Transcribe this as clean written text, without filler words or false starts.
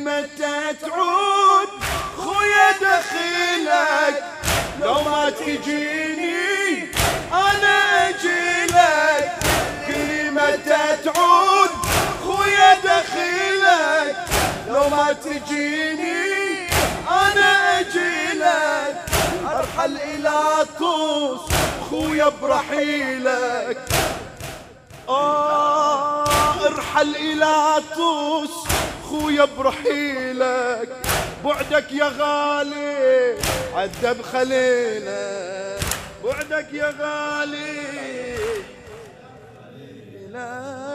متى تعود خويا دخيلك، لو ما تجيني انا اجيلك. قلي متى تعود خويا دخيلك، لو ما تجيني انا اجيلك. ارحل الى طوس خويا برحيلك، ارحل الى طوس خويا برحيلك. بعدك يا غالي عذب خليلك، بعدك يا غالي لا